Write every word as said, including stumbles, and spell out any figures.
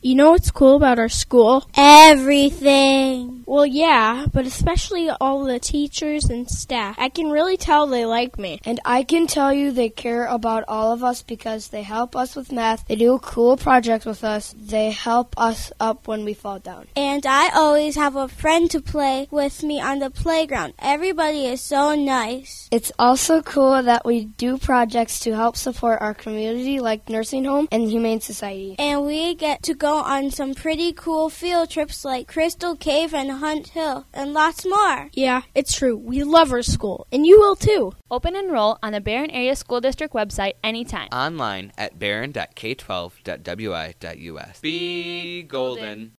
You know what's cool about our school? Everything. Well, yeah, but especially all the teachers and staff. I can really tell they like me. And I can tell you they care about all of us because they help us with math. They do cool projects with us. They help us up when we fall down. And I always have a friend to play with me on the playground. Everybody is so nice. It's also cool that we do projects to help support our community like Nursing Home and Humane Society. And we get to go on some pretty cool field trips like Crystal Cave and Hunt Hill and lots more. Yeah, it's true. We love our school, and you will too. Open enroll on the Barron Area School District website anytime. Online at barron dot k twelve dot w i dot u s. Be golden.